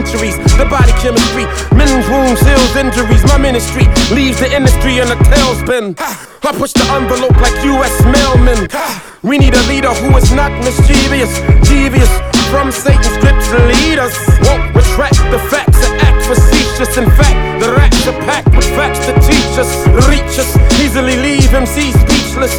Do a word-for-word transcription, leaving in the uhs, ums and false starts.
centuries. The body chemistry, men's wounds, heals injuries. My ministry leaves the industry in a tailspin. I push the envelope like U S mailman. We need a leader who is not mischievous, devious from Satan's scripts to lead us. Won't retract the facts and act facetious. In fact, the rats are packed with facts to teach us, reach us, easily leave M Cs speechless.